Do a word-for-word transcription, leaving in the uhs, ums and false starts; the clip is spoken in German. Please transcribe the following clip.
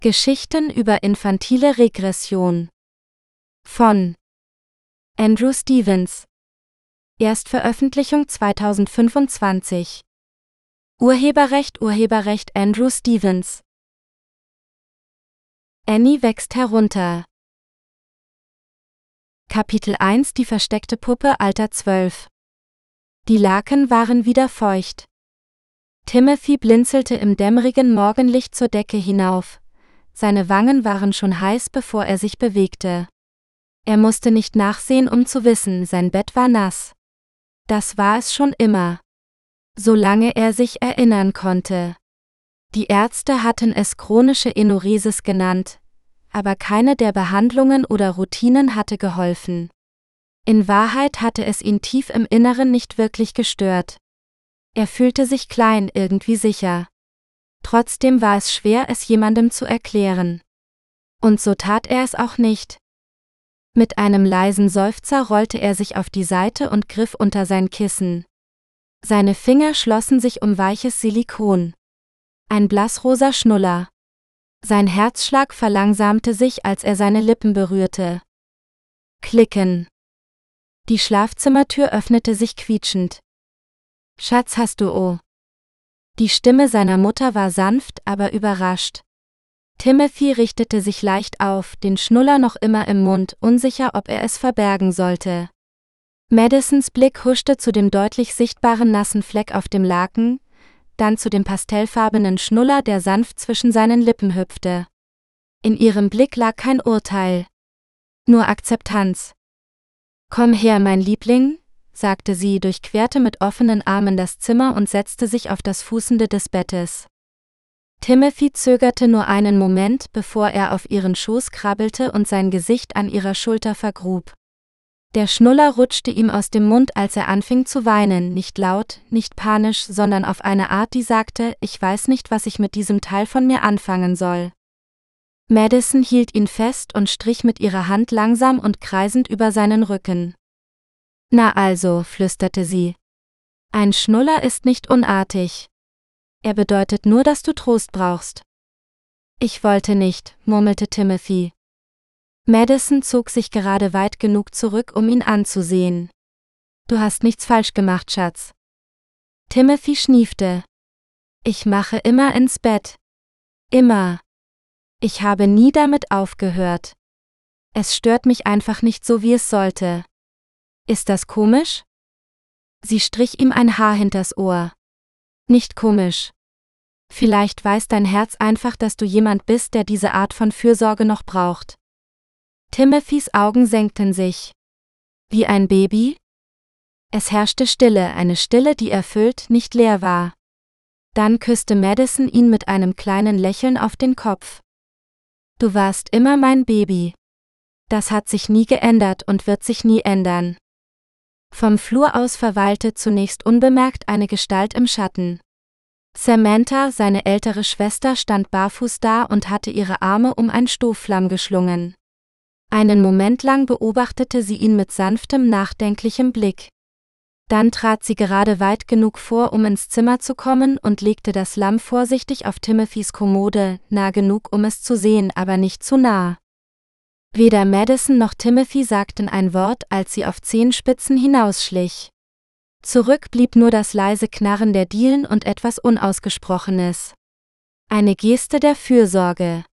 Geschichten über infantile Regression von Andrew Stevens. Erstveröffentlichung zweitausendfünfundzwanzig. Urheberrecht Urheberrecht Andrew Stevens. Annie wächst herunter. Kapitel eins Die versteckte Puppe Alter zwölf. Die Laken waren wieder feucht. Timothy blinzelte im dämmerigen Morgenlicht zur Decke hinauf. Seine Wangen waren schon heiß, bevor er sich bewegte. Er musste nicht nachsehen, um zu wissen, sein Bett war nass. Das war es schon immer. Solange er sich erinnern konnte. Die Ärzte hatten es chronische Enuresis genannt, aber keine der Behandlungen oder Routinen hatte geholfen. In Wahrheit hatte es ihn tief im Inneren nicht wirklich gestört. Er fühlte sich klein, irgendwie sicher. Trotzdem war es schwer, es jemandem zu erklären. Und so tat er es auch nicht. Mit einem leisen Seufzer rollte er sich auf die Seite und griff unter sein Kissen. Seine Finger schlossen sich um weiches Silikon. Ein blassrosa Schnuller. Sein Herzschlag verlangsamte sich, als er seine Lippen berührte. Klicken. Die Schlafzimmertür öffnete sich quietschend. »Schatz, hast du oh?« Die Stimme seiner Mutter war sanft, aber überrascht. Timothy richtete sich leicht auf, den Schnuller noch immer im Mund, unsicher, ob er es verbergen sollte. Madisons Blick huschte zu dem deutlich sichtbaren nassen Fleck auf dem Laken, dann zu dem pastellfarbenen Schnuller, der sanft zwischen seinen Lippen hüpfte. In ihrem Blick lag kein Urteil. Nur Akzeptanz. »Komm her, mein Liebling«, sagte sie, durchquerte mit offenen Armen das Zimmer und setzte sich auf das Fußende des Bettes. Timothy zögerte nur einen Moment, bevor er auf ihren Schoß krabbelte und sein Gesicht an ihrer Schulter vergrub. Der Schnuller rutschte ihm aus dem Mund, als er anfing zu weinen, nicht laut, nicht panisch, sondern auf eine Art, die sagte, ich weiß nicht, was ich mit diesem Teil von mir anfangen soll. Madison hielt ihn fest und strich mit ihrer Hand langsam und kreisend über seinen Rücken. »Na also«, flüsterte sie. »Ein Schnuller ist nicht unartig. Er bedeutet nur, dass du Trost brauchst.« »Ich wollte nicht«, murmelte Timothy. Madison zog sich gerade weit genug zurück, um ihn anzusehen. »Du hast nichts falsch gemacht, Schatz.« Timothy schniefte. »Ich mache immer ins Bett. Immer. Ich habe nie damit aufgehört. Es stört mich einfach nicht so, wie es sollte. Ist das komisch?« Sie strich ihm ein Haar hinters Ohr. »Nicht komisch. Vielleicht weiß dein Herz einfach, dass du jemand bist, der diese Art von Fürsorge noch braucht.« Timothys Augen senkten sich. »Wie ein Baby?« Es herrschte Stille, eine Stille, die erfüllt, nicht leer war. Dann küsste Madison ihn mit einem kleinen Lächeln auf den Kopf. »Du warst immer mein Baby. Das hat sich nie geändert und wird sich nie ändern.« Vom Flur aus verweilte zunächst unbemerkt eine Gestalt im Schatten. Samantha, seine ältere Schwester, stand barfuß da und hatte ihre Arme um ein Stofflamm geschlungen. Einen Moment lang beobachtete sie ihn mit sanftem, nachdenklichem Blick. Dann trat sie gerade weit genug vor, um ins Zimmer zu kommen und legte das Lamm vorsichtig auf Timothys Kommode, nah genug, um es zu sehen, aber nicht zu nah. Weder Madison noch Timothy sagten ein Wort, als sie auf Zehenspitzen hinausschlich. Zurück blieb nur das leise Knarren der Dielen und etwas Unausgesprochenes. Eine Geste der Fürsorge.